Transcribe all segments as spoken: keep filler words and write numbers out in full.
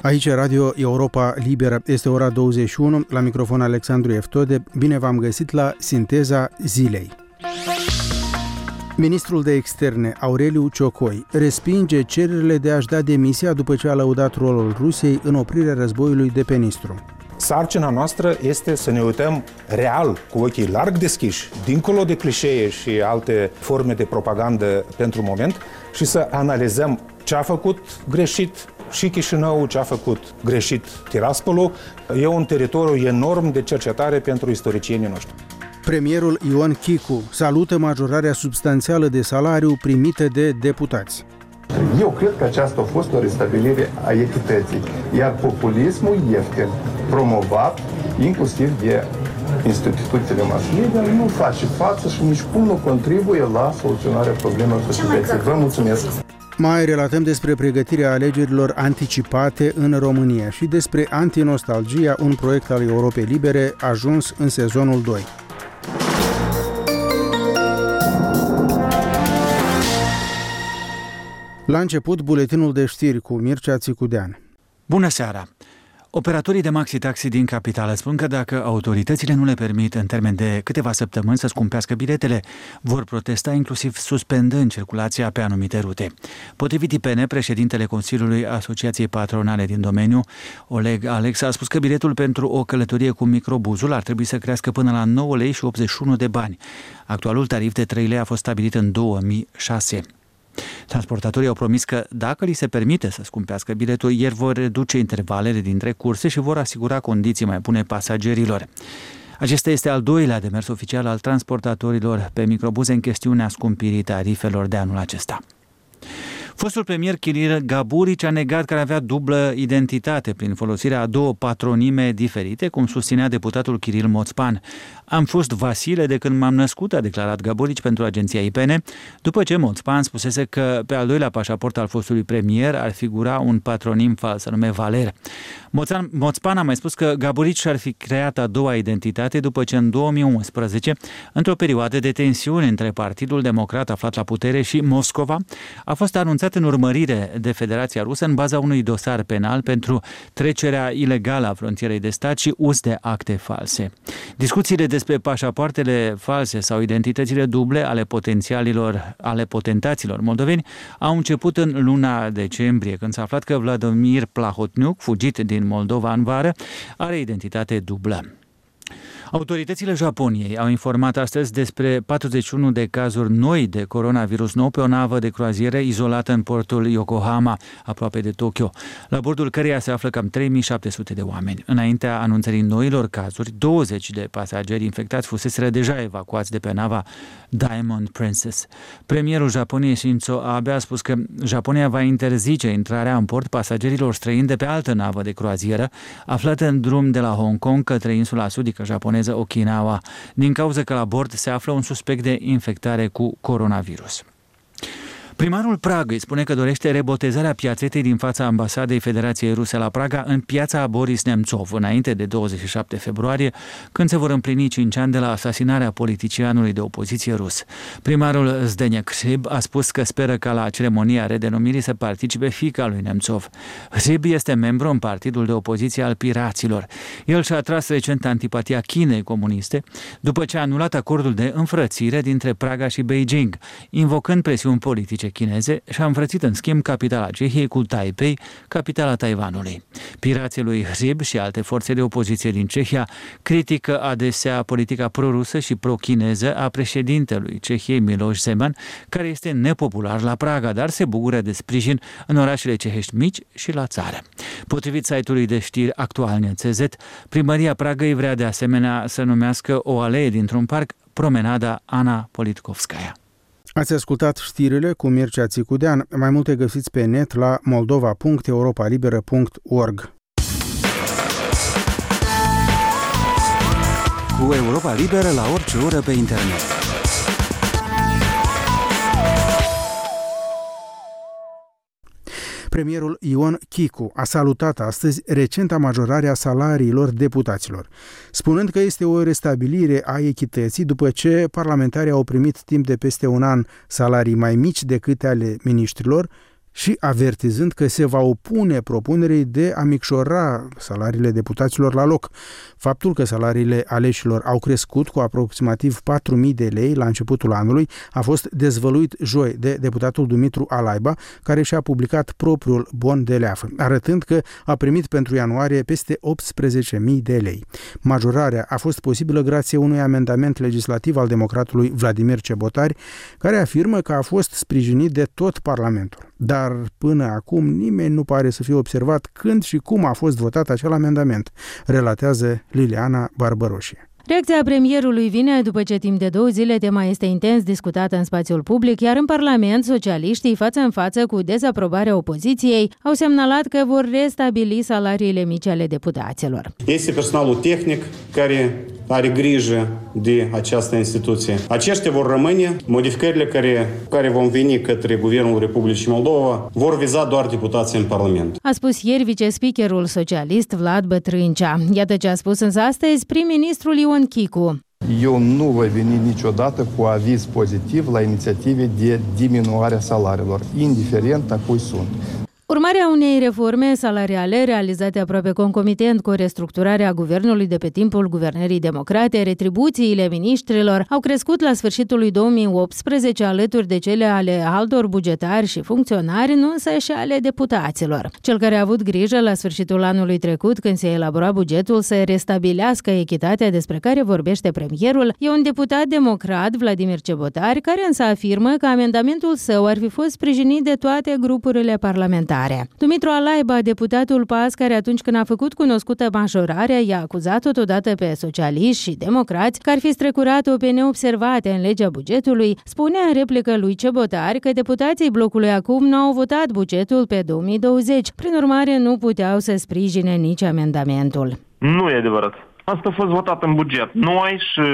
Aici Radio Europa Liberă, este ora douăzeci și unu, la microfon Alexandru Eftode. Bine v-am găsit la Sinteza Zilei. Ministrul de Externe, Aureliu Ciocoi, respinge cererile de a-și da demisia după ce a lăudat rolul Rusiei în oprirea războiului de pe Nistru. Sarcina noastră este să ne uităm real, cu ochii larg deschiși, dincolo de clișee și alte forme de propagandă pentru moment, și să analizăm ce a făcut greșit și Chișinău, ce a făcut greșit Tiraspolul. E un teritoriu enorm de cercetare pentru istoricienii noștri. Premierul Ion Chicu salută majorarea substanțială de salariu primită de deputați. Eu cred că aceasta a fost o restabilire a echității, iar populismul ieftin, promovat inclusiv de instituțiile mass media, nu face față și nici cum nu contribuie la soluționarea problemelor societății. Vă mulțumesc! Mai relatăm despre pregătirea alegerilor anticipate în România și despre Antinostalgia, un proiect al Europei Libere ajuns în sezonul doi. La început, buletinul de știri cu Mircea Țicudean. Bună seara! Operatorii de maxi-taxi din capitală spun că dacă autoritățile nu le permit în termen de câteva săptămâni să scumpească biletele, vor protesta inclusiv suspendând circulația pe anumite rute. Potrivit I P N, președintele Consiliului Asociației Patronale din domeniu, Oleg Alex, a spus că biletul pentru o călătorie cu microbuzul ar trebui să crească până la nouă lei și optzeci și unu de bani. Actualul tarif de trei lei a fost stabilit în două mii șase. Transportatorii au promis că dacă li se permite să scumpească biletul, ieri vor reduce intervalele dintre curse și vor asigura condiții mai bune pasagerilor. Acesta este al doilea demers oficial al transportatorilor pe microbuze în chestiunea scumpirii tarifelor de anul acesta. Fostul premier Kiril Gaburici a negat că avea dublă identitate prin folosirea a două patronime diferite, cum susținea deputatul Kiril Moțpan. Am fost Vasile de când m-am născut, a declarat Gaburici pentru agenția I P N, după ce Moțpan spusese că pe al doilea pașaport al fostului premier ar figura un patronim fals, anume Valer. Moțpan a mai spus că Gaburici și-ar fi creat a doua identitate după ce în două mii unsprezece, într-o perioadă de tensiune între Partidul Democrat aflat la putere și Moscova, a fost anunțat în urmărire de Federația Rusă în baza unui dosar penal pentru trecerea ilegală a frontierei de stat și uz de acte false. Discuțiile despre pașapoartele false sau identitățile duble ale potențialilor, ale potentaților moldoveni au început în luna decembrie, când s-a aflat că Vladimir Plahotniuc, fugit din Moldova în vară, are identitate dublă. Autoritățile Japoniei au informat astăzi despre patruzeci și unu de cazuri noi de coronavirus nou pe o navă de croazieră izolată în portul Yokohama, aproape de Tokyo, la bordul căreia se află cam trei mii șapte sute de oameni. Înaintea anunțării noilor cazuri, douăzeci de pasageri infectați fuseseră deja evacuați de pe nava Diamond Princess. Premierul Japoniei Shinzo Abe a spus că Japonia va interzice intrarea în port pasagerilor străini de pe altă navă de croazieră, aflată în drum de la Hong Kong către insula sudică japoneză Okinawa, din cauza că la bord se află un suspect de infectare cu coronavirus. Primarul Pragăi spune că dorește rebotezarea piațetei din fața ambasadei Federației Ruse la Praga în piața Boris Nemțov, înainte de douăzeci și șapte februarie, când se vor împlini cinci ani de la asasinarea politicianului de opoziție rus. Primarul Zdeněk Hřib a spus că speră ca la ceremonia redenumirii să participe fiica lui Nemțov. Hřib este membru în partidul de opoziție al Piraților. El și-a atras recent antipatia Chinei comuniste, după ce a anulat acordul de înfrățire dintre Praga și Beijing, invocând presiuni politice chineze, și a înfrățit în schimb capitala Cehiei cu Taipei, capitala Taiwanului. Pirații lui Hřib și alte forțe de opoziție din Cehia critică adesea politica pro-rusă și pro-chineză a președintelui Cehiei Miloš Zeman, care este nepopular la Praga, dar se bucură de sprijin în orașele cehești mici și la țară. Potrivit site-ului de știri Aktualne punct c z, primăria Pragăi vrea de asemenea să numească o alee dintr-un parc Promenada Ana Politkovskaya. Ați ascultat știrile cu Mircea Țicudean. Mai multe găsiți pe net la moldova punct europa liberă punct org. Cu Europa Liberă la orice oră pe internet. Premierul Ion Chicu a salutat astăzi recenta majorare a salariilor deputaților, spunând că este o restabilire a echității după ce parlamentarii au primit timp de peste un an salarii mai mici decât ale miniștrilor, și avertizând că se va opune propunerii de a micșora salariile deputaților la loc. Faptul că salariile aleșilor au crescut cu aproximativ patru mii de lei la începutul anului a fost dezvăluit joi de deputatul Dumitru Alaiba, care și-a publicat propriul bon de leafă, arătând că a primit pentru ianuarie peste optsprezece mii de lei. Majorarea a fost posibilă grație unui amendament legislativ al democratului Vladimir Cebotari, care afirmă că a fost sprijinit de tot Parlamentul. Dar până acum nimeni nu pare să fie observat când și cum a fost votat acel amendament, relatează Liliana Barbăroșie. Reacția premierului vine după ce timp de două zile tema este intens discutată în spațiul public, iar în Parlament, socialiștii, față în față cu dezaprobarea opoziției, au semnalat că vor restabili salariile mici ale deputaților. Este personalul tehnic care are grijă de această instituție. Aceștia vor rămâne. Modificările care, care vom veni către Guvernul Republicii Moldova vor viza doar deputații în Parlament. A spus ieri vicespeakerul socialist Vlad Bătrâncea. Iată ce a spus însă astăzi prim-ministrul Ion Chicu. Eu nu voi veni niciodată cu aviz pozitiv la inițiative de diminuare a salariilor, indiferent a cui sunt. Urmarea unei reforme salariale realizate aproape concomitent cu restructurarea guvernului de pe timpul guvernării democrate, retribuțiile miniștrilor au crescut la sfârșitul lui două mii optsprezece alături de cele ale altor bugetari și funcționari, nu însă și ale deputaților. Cel care a avut grijă la sfârșitul anului trecut, când se elabora bugetul, să restabilească echitatea despre care vorbește premierul, e un deputat democrat, Vladimir Cebotari, care însă afirmă că amendamentul său ar fi fost sprijinit de toate grupurile parlamentare. Dumitru Alaiba, deputatul P A S, care atunci când a făcut cunoscută majorarea, i-a acuzat totodată pe socialiști și democrați că ar fi strecurat-o pe neobservate în legea bugetului, spune în replică lui Cebotari că deputații blocului acum nu au votat bugetul pe două mii douăzeci. Prin urmare, nu puteau să sprijine nici amendamentul. Nu e adevărat. Asta a fost votat în buget. Noi și,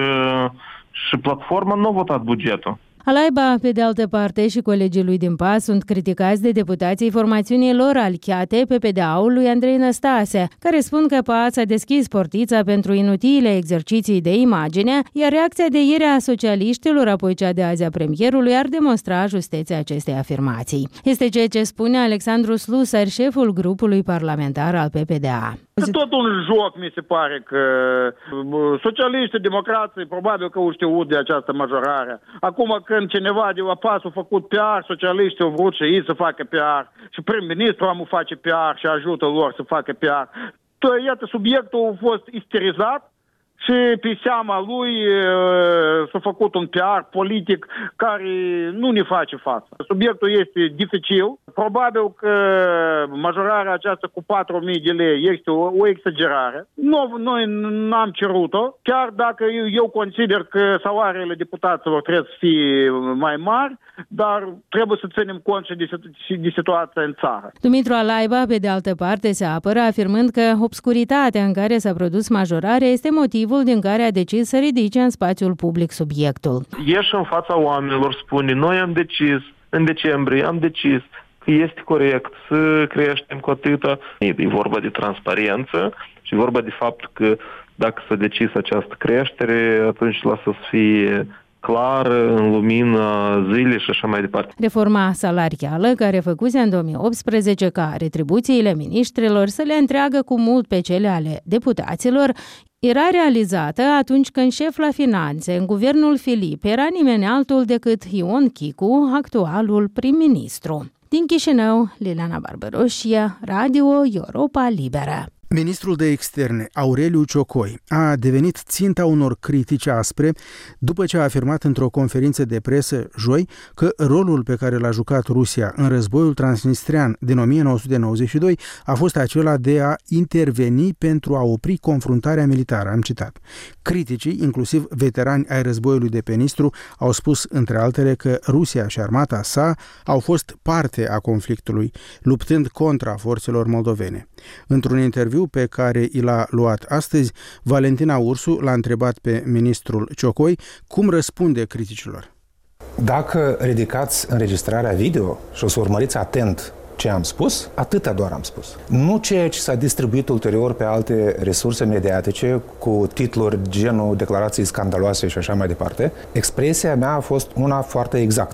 și platforma nu au votat bugetul. Alaiba, pe de altă parte, și colegii lui din P A S sunt criticați de deputații formațiunii lor alichiate P P D A-ul lui Andrei Năstase, care spun că P A S a deschis portița pentru inutile exerciții de imagine, iar reacția de ieri a socialiștilor, apoi cea de azi a premierului, ar demonstra justețea acestei afirmații. Este ceea ce spune Alexandru Slusar, șeful grupului parlamentar al P P D A. Tot un joc, mi se pare, că socialiștii, democrații, probabil că au știut de această majorare. Acum, când cineva de la P A S a făcut P R, socialiștii au vrut și ei să facă P R, și prim-ministrul am face P R și ajută lor să facă P R. Iată, subiectul a fost isterizat și pe seama lui s-a făcut un P R politic care nu ne face față. Subiectul este dificil. Probabil că majorarea aceasta cu patru mii de lei este o, o exagerare. No, noi n-am cerut-o, chiar dacă eu, eu consider că salariile deputaților trebuie să fie mai mari, dar trebuie să ținem cont și de, de situația în țară. Dumitru Alaiba, pe de altă parte, se apără afirmând că obscuritatea în care s-a produs majorarea este motivul din care a decis să ridice în spațiul public subiectul. Ieși în fața oamenilor, spune, noi am decis, în decembrie am decis că este corect să creștem cu atâta. E vorba de transparență și e vorba de faptul că dacă s-a decis această creștere, atunci lasă să fie clar, în lumina zilei și așa mai departe. Reforma salarială, care făcuse în două mii optsprezece ca retribuțiile miniștrilor să le întreagă cu mult pe cele ale deputaților, era realizată atunci când șef la finanțe în guvernul Filip era nimeni altul decât Ion Chicu, actualul prim-ministru. Din Chișinău, Liliana Barbăroșie, Radio Europa Liberă. Ministrul de Externe, Aureliu Ciocoi, a devenit ținta unor critici aspre după ce a afirmat într-o conferință de presă joi că rolul pe care l-a jucat Rusia în războiul transnistrean din o mie nouă sute nouăzeci și doi a fost acela de a interveni pentru a opri confruntarea militară, am citat. Criticii, inclusiv veterani ai războiului de pe Nistru, au spus între altele că Rusia și armata sa au fost parte a conflictului, luptând contra forțelor moldovene. Într-un interviu pe care i l-a luat astăzi, Valentina Ursu l-a întrebat pe ministrul Ciocoi cum răspunde criticilor. Dacă ridicați înregistrarea video și o să urmăriți atent ce am spus, atâta doar am spus. Nu ceea ce s-a distribuit ulterior pe alte resurse mediatice cu titluri genul declarații scandaloase și așa mai departe. Expresia mea a fost una foarte exactă.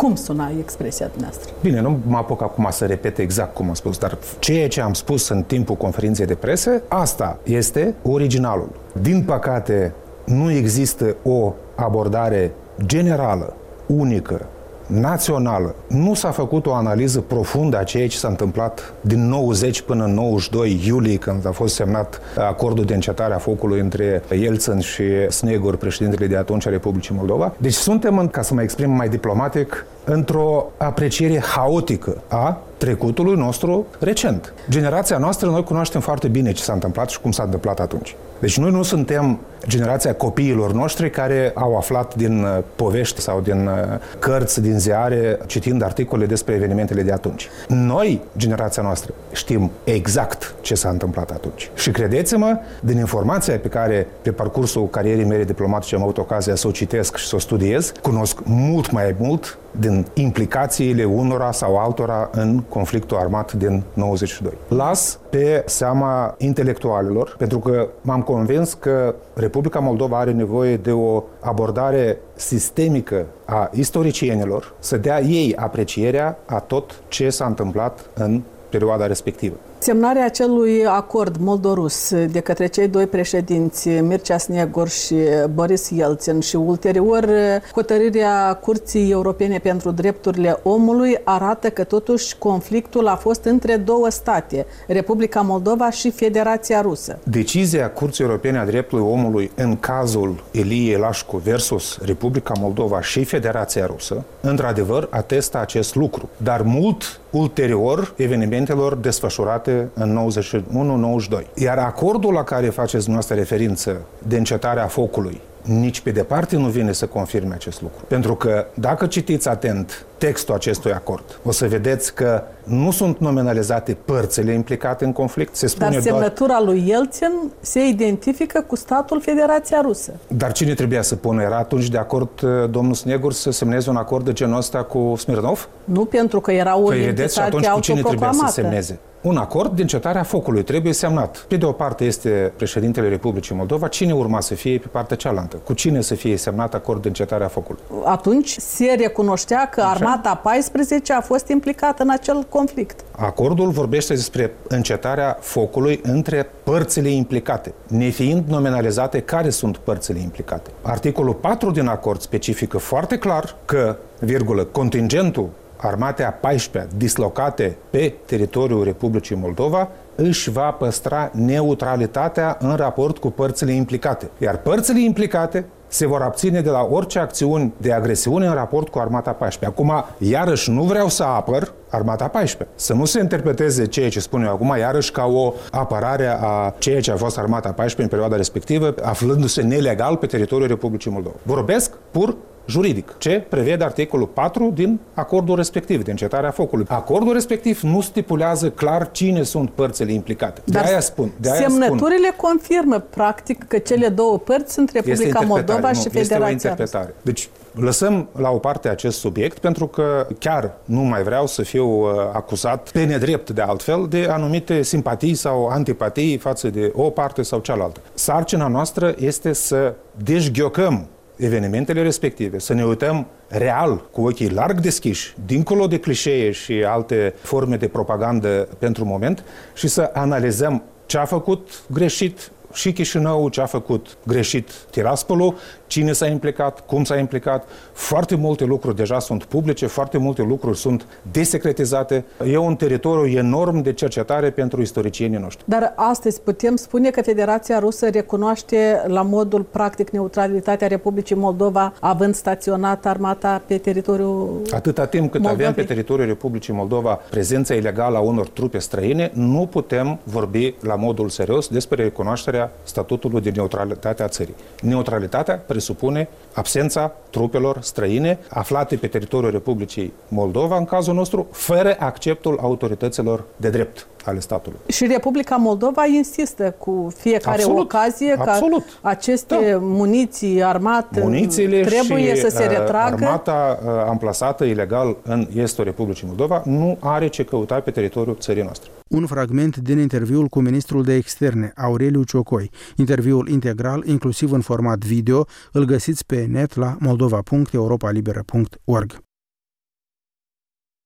Cum suna expresia dumneavoastră? Bine, nu mă apuc acum să repet exact cum am spus, dar ceea ce am spus în timpul conferinței de presă, asta este originalul. Din păcate, nu există o abordare generală, unică, națională. Nu s-a făcut o analiză profundă a ceea ce s-a întâmplat din nouăzeci până în nouăzeci și doi iulie, când a fost semnat acordul de încetare a focului între Yeltsin și Snegur, președintele de atunci a Republicii Moldova. Deci suntem, ca să mă exprim mai diplomatic, într-o apreciere haotică a trecutului nostru recent. Generația noastră, noi cunoaștem foarte bine ce s-a întâmplat și cum s-a întâmplat atunci. Deci noi nu suntem generația copiilor noștri care au aflat din povești sau din cărți, din ziare, citind articole despre evenimentele de atunci. Noi, generația noastră, știm exact ce s-a întâmplat atunci. Și credeți-mă, din informația pe care pe parcursul carierei mele diplomatice am avut ocazia să o citesc și să o studiez, cunosc mult mai mult din implicațiile unora sau altora în conflictul armat din nouăzeci și doi. Las pe seama intelectualilor, pentru că m-am convins că Republica Moldova are nevoie de o abordare sistemică a istoricienilor, să dea ei aprecierea a tot ce s-a întâmplat în perioada respectivă. Semnarea acelui acord moldorus de către cei doi președinți, Mircea Snegur și Boris Yeltsin, și ulterior hotărârea Curții Europene pentru Drepturile Omului arată că totuși conflictul a fost între două state, Republica Moldova și Federația Rusă. Decizia Curții Europene a Drepturilor Omului în cazul Ilie Lașcu versus Republica Moldova și Federația Rusă, într-adevăr, atestă acest lucru. Dar mult ulterior evenimentelor desfășurate în nouăzeci și unu nouăzeci și doi. Iar acordul la care faceți dumneavoastră referință de încetarea focului nici pe departe nu vine să confirme acest lucru. Pentru că dacă citiți atent textul acestui acord, o să vedeți că nu sunt nominalizate părțile implicate în conflict. Se spune Dar semnătura doar... lui Yeltsin se identifică cu statul Federația Rusă. Dar cine trebuia să pună? Era atunci de acord domnul Snegur să semneze un acord de genul ăsta cu Smirnov? Nu, pentru că era o păi entitate atunci cu cine trebuia să semneze? Un acord de încetarea focului trebuie semnat. Pe de o parte este președintele Republicii Moldova, cine urma să fie pe partea cealaltă? Cu cine să fie semnat acord de încetarea focului? Atunci se recunoștea că Armata paisprezece a fost implicată în acel conflict. Acordul vorbește despre încetarea focului între părțile implicate, nefiind nominalizate care sunt părțile implicate. Articolul patru din acord specifică foarte clar că, virgulă, contingentul Armatei a paisprezecea dislocate pe teritoriul Republicii Moldova își va păstra neutralitatea în raport cu părțile implicate. Iar părțile implicate se vor abține de la orice acțiuni de agresiune în raport cu Armata paisprezecea. Acum, iarăși, nu vreau să apăr Armata paisprezecea. Să nu se interpreteze ceea ce spun eu acum, iarăși, ca o apărare a ceea ce a fost Armata paisprezecea în perioada respectivă, aflându-se nelegal pe teritoriul Republicii Moldova. Vorbesc pur juridic, ce prevede articolul patru din acordul respectiv, de încetarea focului. Acordul respectiv nu stipulează clar cine sunt părțile implicate. De Dar aia spun. De aia semnăturile spun. confirmă, practic, că cele două părți sunt Republica Moldova nu, și Federația Este o interpretare. Deci, lăsăm la o parte acest subiect, pentru că chiar nu mai vreau să fiu uh, acuzat pe nedrept, de altfel, de anumite simpatii sau antipatii față de o parte sau cealaltă. Sarcina noastră este să dezghiocăm evenimentele respective, să ne uităm real, cu ochii larg deschiși, dincolo de clișee și alte forme de propagandă pentru moment, și să analizăm ce a făcut greșit și Chișinău, ce a făcut greșit Tiraspolul, cine s-a implicat, cum s-a implicat. Foarte multe lucruri deja sunt publice, foarte multe lucruri sunt desecretizate. E un teritoriu enorm de cercetare pentru istoricienii noștri. Dar astăzi putem spune că Federația Rusă recunoaște la modul practic neutralitatea Republicii Moldova, având staționat armata pe teritoriul Atâta timp cât Moldovei. avem pe teritoriul Republicii Moldova prezența ilegală a unor trupe străine, nu putem vorbi la modul serios despre recunoașterea statutului de neutralitate a țării. Neutralitatea presupune absența trupelor străine aflate pe teritoriul Republicii Moldova, în cazul nostru, fără acceptul autorităților de drept ale statului. Și Republica Moldova insistă cu fiecare absolut, ocazie absolut. Ca aceste da. muniții armate Munițiile trebuie și să se retragă. Armata amplasată ilegal în estul Republicii Moldova nu are ce căuta pe teritoriul țării noastre. Un fragment din interviul cu ministrul de externe, Aureliu Ciocoi. Interviul integral, inclusiv în format video, îl găsiți pe net la moldova punct europa liberă punct org.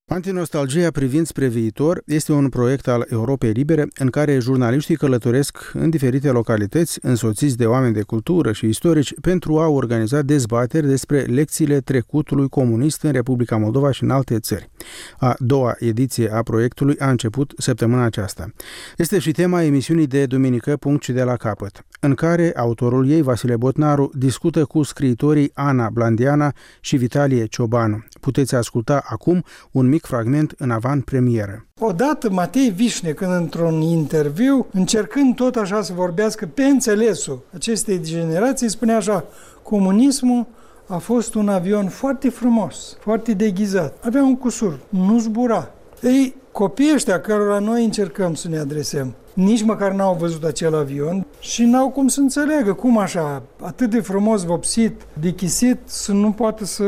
Antinostalgia privind spre viitor este un proiect al Europei Libere în care jurnaliștii călătoresc în diferite localități, însoțiți de oameni de cultură și istorici, pentru a organiza dezbateri despre lecțiile trecutului comunist în Republica Moldova și în alte țări. A doua ediție a proiectului a început săptămâna aceasta. Este și tema emisiunii de duminică Punct și de la capăt, în care autorul ei, Vasile Botnaru, discută cu scriitorii Ana Blandiana și Vitalie Ciobanu. Puteți asculta acum un mic fragment în avant-premieră. Odată Matei Vișnec, într-un interviu, încercând tot așa să vorbească pe înțelesul acestei generații, spunea așa: comunismul a fost un avion foarte frumos, foarte deghizat. Avea un cusur, nu zbura. Ei, copiii ăștia cărora noi încercăm să ne adresăm, nici măcar n-au văzut acel avion și n-au cum să înțeleagă cum așa, atât de frumos vopsit, dechisit, să nu poată să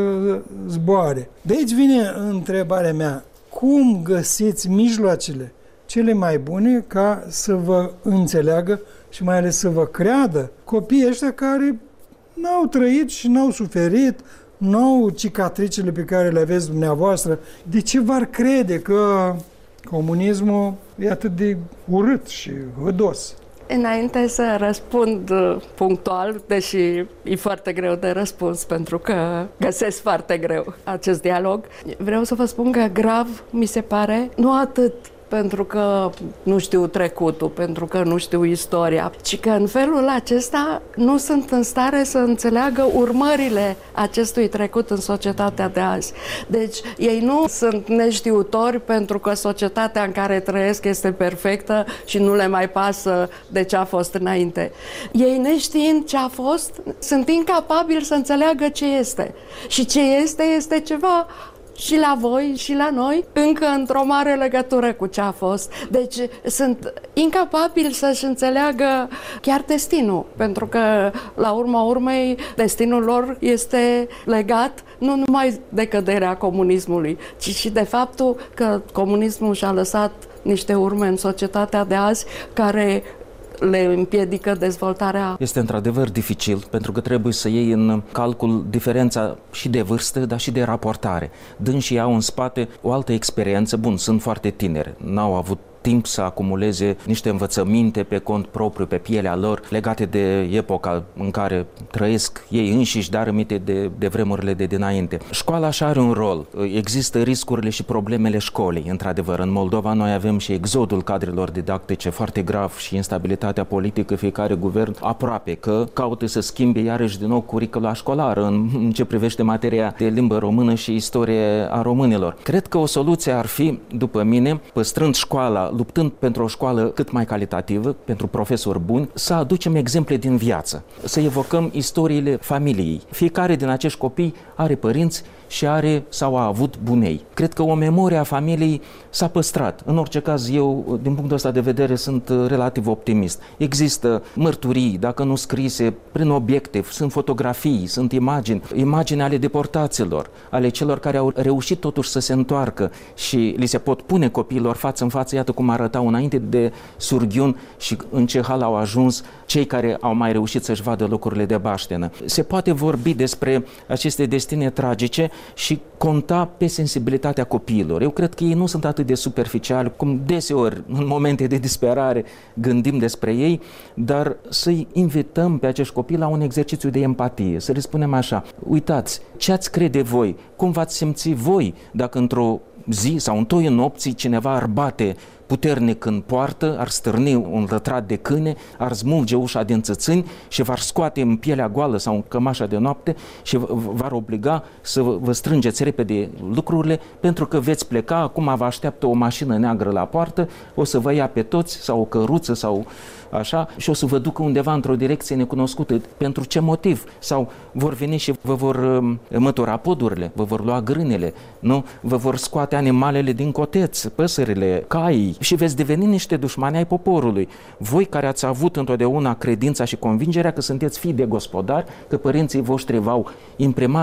zboare. De aici vine întrebarea mea: cum găsiți mijloacele cele mai bune ca să vă înțeleagă și mai ales să vă creadă copiii ăștia care n-au trăit și n-au suferit, n-au cicatricele pe care le aveți dumneavoastră? De ce v-ar crede că comunismul e atât de urât și hădos? Înainte să răspund punctual, deși e foarte greu de răspuns pentru că găsesc foarte greu acest dialog, vreau să vă spun că grav mi se pare nu atât pentru că nu știu trecutul, pentru că nu știu istoria, ci că în felul acesta nu sunt în stare să înțeleagă urmările acestui trecut în societatea de azi. Deci ei nu sunt neștiutori pentru că societatea în care trăiesc este perfectă și nu le mai pasă de ce a fost înainte. Ei, neștiind ce a fost, sunt incapabili să înțeleagă ce este. Și ce este, este ceva și la voi și la noi, încă într-o mare legătură cu ce a fost. Deci sunt incapabili să-și înțeleagă chiar destinul, pentru că, la urma urmei, destinul lor este legat nu numai de căderea comunismului, ci și de faptul că comunismul și-a lăsat niște urme în societatea de azi care le împiedică dezvoltarea. Este într-adevăr dificil, pentru că trebuie să iei în calcul diferența și de vârstă, dar și de raportare. Dânsii au în spate o altă experiență. Bun, sunt foarte tineri, n-au avut timp să acumuleze niște învățăminte pe cont propriu, pe pielea lor, legate de epoca în care trăiesc ei înșiși, dar aminte de, de vremurile de dinainte. Școala așa are un rol. Există riscurile și problemele școlii. Într-adevăr, în Moldova noi avem și exodul cadrelor didactice foarte grav și instabilitatea politică. Fiecare guvern aproape că caută să schimbe iarăși din nou curicula școlară în, în ce privește materia de limbă română și istorie a românilor. Cred că o soluție ar fi, după mine, păstrând școala, luptând pentru o școală cât mai calitativă, pentru profesori buni, să aducem exemple din viață, să evocăm istoriile familiei. Fiecare din acești copii are părinți și are sau a avut bunei. Cred că o memorie a familiei s-a păstrat. În orice caz, eu, din punctul ăsta de vedere, sunt relativ optimist. Există mărturii, dacă nu scrise, prin obiecte, sunt fotografii, sunt imagini, imagini ale deportaților, ale celor care au reușit totuși să se întoarcă și li se pot pune copiilor față în față, iată cum arătau înainte de Surghiun și în ce hal au ajuns cei care au mai reușit să-și vadă locurile de baștenă. Se poate vorbi despre aceste destine tragice și conta pe sensibilitatea copiilor. Eu cred că ei nu sunt atât de superficiali, cum deseori în momente de disperare gândim despre ei, dar să-i invităm pe acești copii la un exercițiu de empatie, să le spunem așa: uitați, ce ați crede voi, cum v-ați simți voi dacă într-o zi sau în toiul nopții cineva ar bate puternic în poartă, ar stârni un lătrat de câine, ar smulge ușa din țățâni și v-ar scoate în pielea goală sau în cămașa de noapte și v-ar obliga să vă strângeți repede lucrurile pentru că veți pleca, acum vă așteaptă o mașină neagră la poartă, o să vă ia pe toți sau o căruță sau așa și o să vă ducă undeva într-o direcție necunoscută. Pentru ce motiv? Sau vor veni și vă vor mătura podurile, vă vor lua grânele, nu? Vă vor scoate animalele din coteț, păsările, caii și veți deveni niște dușmani ai poporului. Voi care ați avut întotdeauna credința și convingerea că sunteți fii de gospodari, că părinții voștri v-au imprimat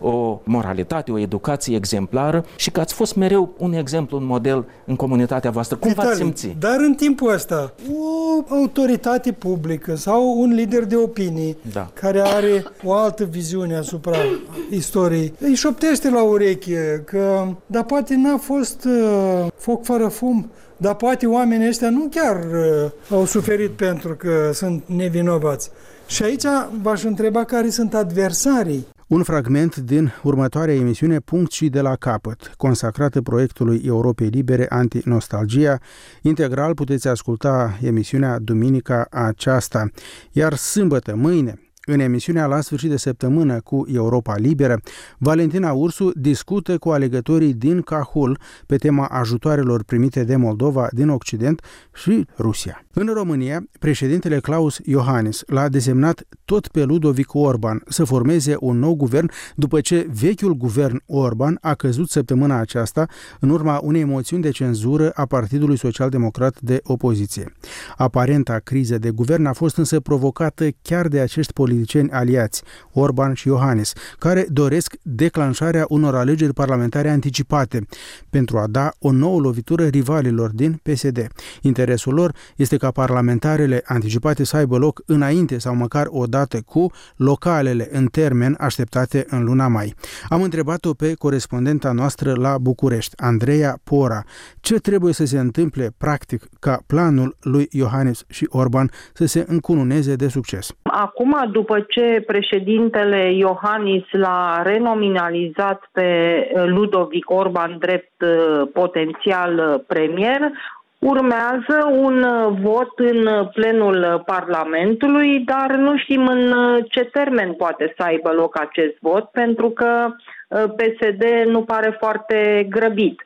o moralitate, o educație exemplară și că ați fost mereu un exemplu, un model în comunitatea voastră. Cum v-ați simți? Dar în timpul ăsta, o autoritate publică sau un lider de opinii da. care are o altă viziune asupra istoriei, îi șoptește la ureche că, dar poate n-a fost uh, foc fără fum, dar poate oamenii ăștia nu chiar uh, au suferit pentru că sunt nevinovați. Și aici v-aș întreba care sunt adversarii. Un fragment din următoarea emisiune, Punct și de la capăt, consacrată proiectului Europei Libere Anti-Nostalgia. Integral puteți asculta emisiunea duminica aceasta, iar sâmbătă, mâine, în emisiunea La sfârșit de săptămână cu Europa Liberă, Valentina Ursu discută cu alegătorii din Cahul pe tema ajutoarelor primite de Moldova din Occident și Rusia. În România, președintele Klaus Iohannis l-a desemnat tot pe Ludovic Orban să formeze un nou guvern după ce vechiul guvern Orban a căzut săptămâna aceasta în urma unei moțiuni de cenzură a Partidului Social-Democrat de opoziție. Aparenta criză de guvern a fost însă provocată chiar de acești politicieni aliați, Orban și Iohannis, care doresc declanșarea unor alegeri parlamentare anticipate pentru a da o nouă lovitură rivalilor din P S D. Interesul lor este ca parlamentarele anticipate să aibă loc înainte sau măcar o dată cu localele în termen așteptate în luna mai. Am întrebat-o pe corespondenta noastră la București, Andreea Pora, ce trebuie să se întâmple practic ca planul lui Iohannis și Orban să se încununeze de succes. Acum, după ce președintele Iohannis l-a renominalizat pe Ludovic Orban drept potențial premier, urmează un vot în plenul Parlamentului, dar nu știm în ce termen poate să aibă loc acest vot, pentru că P S D nu pare foarte grăbit.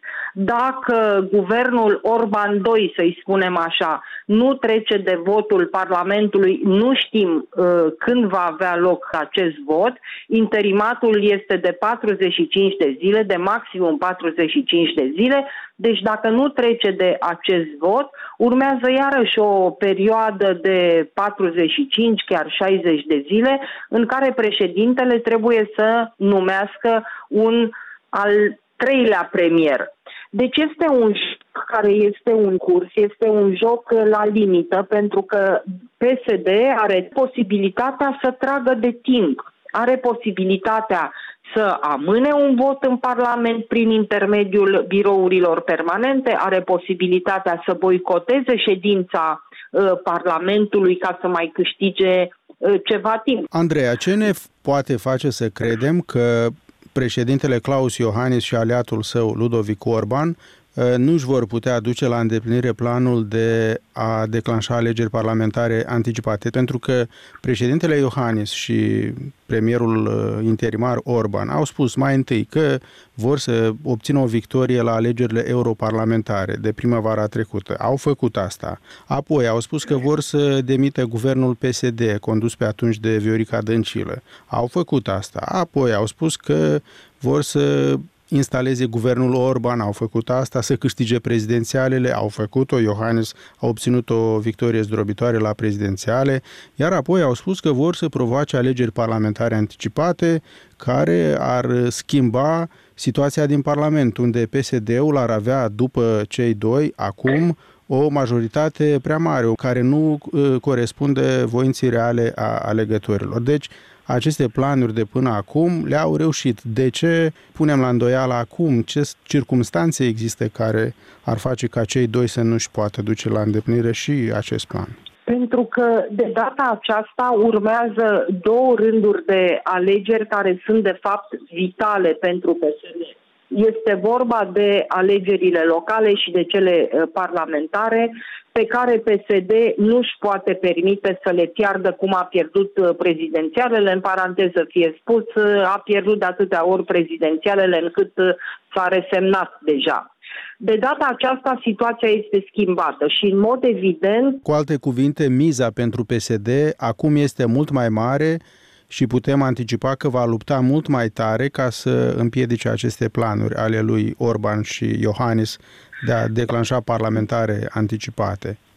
Dacă guvernul Orban doi, să-i spunem așa, nu trece de votul Parlamentului, nu știm uh, când va avea loc acest vot. Interimatul este de patruzeci și cinci de zile, de maximum patruzeci și cinci de zile. Deci dacă nu trece de acest vot, urmează iarăși o perioadă de patruzeci și cinci, chiar șaizeci de zile, în care președintele trebuie să numească un al treilea premier. Deci este un joc care este un curs, este un joc la limită, pentru că P S D are posibilitatea să tragă de timp, are posibilitatea să amâne un vot în Parlament prin intermediul birourilor permanente, are posibilitatea să boicoteze ședința uh, Parlamentului ca să mai câștige uh, ceva timp. Andreea, ce ne poate face să credem că președintele Klaus Iohannis și aliatul său Ludovic Orban nu își vor putea duce la îndeplinire planul de a declanșa alegeri parlamentare anticipate, pentru că președintele Iohannis și premierul interimar Orban au spus mai întâi că vor să obțină o victorie la alegerile europarlamentare de primăvara trecută. Au făcut asta. Apoi au spus că vor să demită guvernul P S D, condus pe atunci de Viorica Dăncilă. Au făcut asta. Apoi au spus că vor să instaleze guvernul Orban, au făcut asta, să câștige prezidențialele, au făcut-o, Iohannis a obținut o victorie zdrobitoare la prezidențiale, iar apoi au spus că vor să provoace alegeri parlamentare anticipate care ar schimba situația din Parlament, unde P S D-ul ar avea, după cei doi, acum, o majoritate prea mare, care nu uh, corespunde voinții reale a alegătorilor. Deci, aceste planuri de până acum le-au reușit. De ce punem la îndoială acum? Ce circumstanțe există care ar face ca cei doi să nu-și poată duce la îndeplinire și acest plan? Pentru că de data aceasta urmează două rânduri de alegeri care sunt de fapt vitale pentru P S D. Este vorba de alegerile locale și de cele parlamentare, pe care P S D nu își poate permite să le piardă cum a pierdut prezidențialele, în paranteză fie spus, a pierdut de atâtea ori prezidențialele încât s-a resemnat deja. De data aceasta situația este schimbată și în mod evident... Cu alte cuvinte, miza pentru P S D acum este mult mai mare și putem anticipa că va lupta mult mai tare ca să împiedice aceste planuri ale lui Orban și Iohannis de a declanșa parlamentare anticipate.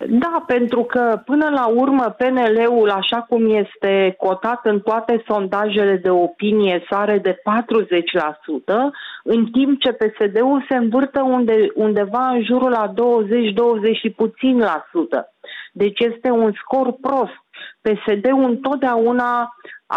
Da, pentru că până la urmă P N L-ul, așa cum este cotat în toate sondajele de opinie, sare de patruzeci la sută, în timp ce P S D-ul se învârtă unde, undeva în jurul la douăzeci douăzeci și puțin la sută. Deci este un scor prost. P S D-ul întotdeauna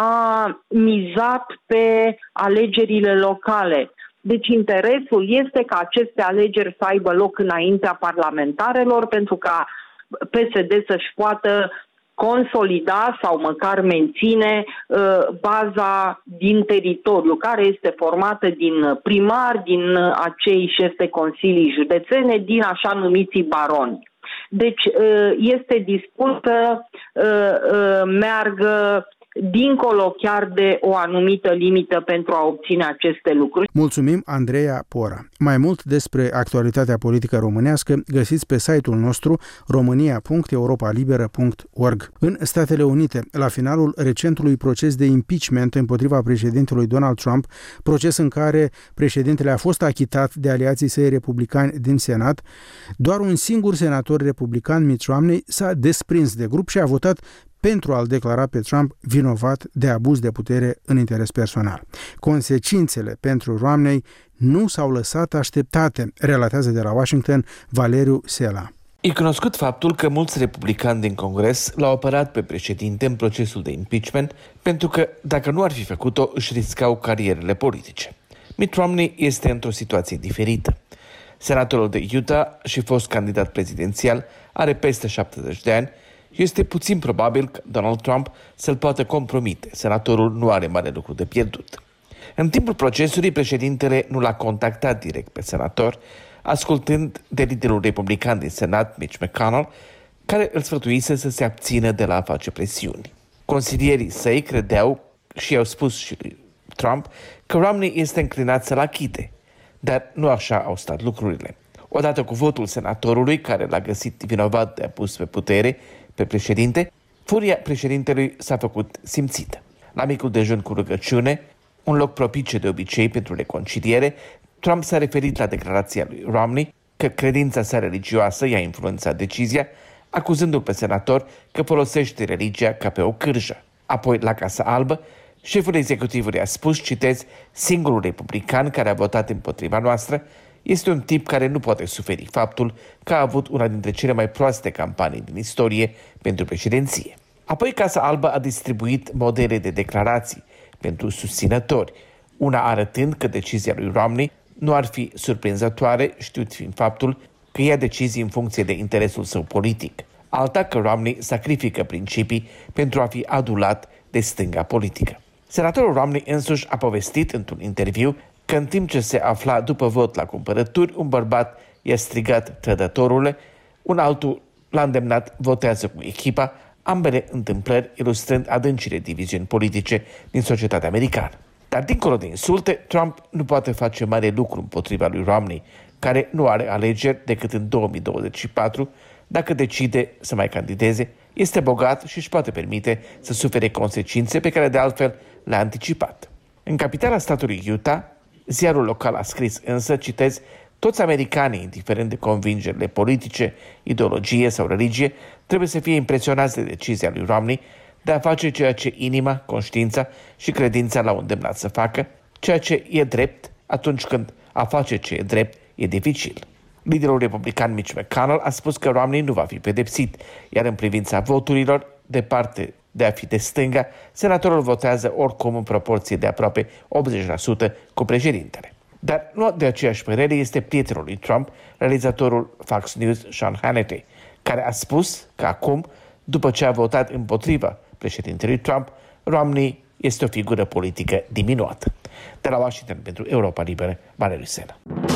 a mizat pe alegerile locale. Deci interesul este ca aceste alegeri să aibă loc înaintea parlamentarelor pentru ca P S D să-și poată consolida sau măcar menține uh, baza din teritoriu, care este formată din primari, din acei șefi de consilii județene, din așa numiții baroni. Deci uh, este dispus să uh, uh, meargă dincolo chiar de o anumită limită pentru a obține aceste lucruri. Mulțumim, Andreea Pora. Mai mult despre actualitatea politică românească găsiți pe site-ul nostru românia punct europa liberă punct org. În Statele Unite, la finalul recentului proces de impeachment împotriva președintelui Donald Trump, proces în care președintele a fost achitat de aliații săi republicani din Senat, doar un singur senator republican, Mitt Romney, s-a desprins de grup și a votat pentru a-l declara pe Trump vinovat de abuz de putere în interes personal. Consecințele pentru Romney nu s-au lăsat așteptate, relatează de la Washington Valeriu Sela. E cunoscut faptul că mulți republicani din Congres l-au apărat pe președinte în procesul de impeachment pentru că, dacă nu ar fi făcut-o, își riscau carierele politice. Mitt Romney este într-o situație diferită. Senatorul de Utah și fost candidat prezidențial are peste șaptezeci de ani. Este puțin probabil că Donald Trump să-l poată compromite. Senatorul nu are mare lucru de pierdut. În timpul procesului, președintele nu l-a contactat direct pe senator, ascultând de liderul republican din Senat, Mitch McConnell, care îl sfătuise să se abțină de la a face presiuni. Consilierii săi credeau și i-au spus și lui Trump că Romney este înclinat să-l achite, dar nu așa au stat lucrurile. Odată cu votul senatorului, care l-a găsit vinovat de abuz pe putere pe președinte, furia președintelui s-a făcut simțită. La micul dejun cu rugăciune, un loc propice de obicei pentru reconciliere, Trump s-a referit la declarația lui Romney că credința sa religioasă i-a influențat decizia, acuzându-l pe senator că folosește religia ca pe o cârjă. Apoi, la Casa Albă, șeful executivului a spus, citez, singurul republican care a votat împotriva noastră este un tip care nu poate suferi faptul că a avut una dintre cele mai proaste campanii din istorie pentru președinție. Apoi Casa Albă a distribuit modele de declarații pentru susținători, una arătând că decizia lui Romney nu ar fi surprinzătoare, știut fiind faptul că ia decizii în funcție de interesul său politic. Alta că Romney sacrifică principii pentru a fi adulat de stânga politică. Senatorul Romney însuși a povestit într-un interviu că în timp ce se afla după vot la cumpărături, un bărbat i-a strigat trădătorule, un altul l-a îndemnat votează cu echipa, ambele întâmplări ilustrând adâncile diviziuni politice din societatea americană. Dar dincolo de insulte, Trump nu poate face mare lucru împotriva lui Romney, care nu are alegeri decât în două mii douăzeci și patru, dacă decide să mai candideze, este bogat și își poate permite să sufere consecințe pe care de altfel le-a anticipat. În capitala statului Utah, ziarul local a scris însă, citez, toți americanii, indiferent de convingerile politice, ideologie sau religie, trebuie să fie impresionați de decizia lui Romney de a face ceea ce inima, conștiința și credința l-au îndemnat să facă, ceea ce e drept atunci când a face ce e drept e dificil. Liderul republican Mitch McConnell a spus că Romney nu va fi pedepsit, iar în privința voturilor, departe de a fi de stânga, senatorul votează oricum în proporție de aproape optzeci la sută cu președintele. Dar nu de aceeași părere este prietenul lui Trump, realizatorul Fox News, Sean Hannity, care a spus că acum, după ce a votat împotriva președintelui Trump, Romney este o figură politică diminuată. De la Washington pentru Europa Liberă, Valeriu Sena.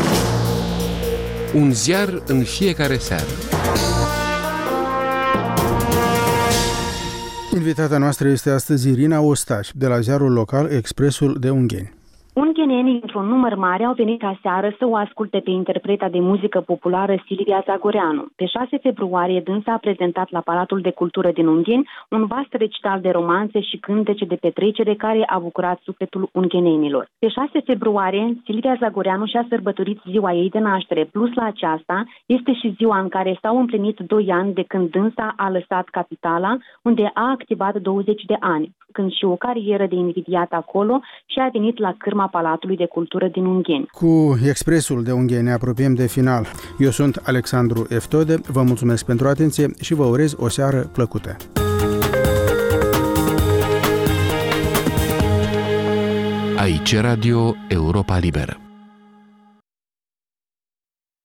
Un ziar în fiecare seară. Invitata noastră este astăzi Irina Ostaș, de la ziarul local Expresul de Ungheni. Unghenenii, într-un număr mare, au venit aseară să o asculte pe interpreta de muzică populară Silvia Zagoreanu. Pe șase februarie, dânsa a prezentat la Palatul de Cultură din Ungheni un vast recital de romanțe și cântece de petrecere care a bucurat sufletul unghenenilor. Pe șase februarie, Silvia Zagoreanu și-a sărbătorit ziua ei de naștere. Plus la aceasta, este și ziua în care s-au împlinit doi ani de când dânsa a lăsat capitala, unde a activat douăzeci de ani, când și o carieră de invidiat acolo și a venit la cârma Palatului de Cultură din Ungheni. Cu Expresul de Ungheni ne apropiem de final. Eu sunt Alexandru Eftode, vă mulțumesc pentru atenție și vă urez o seară plăcută. Aici Radio Europa Liberă.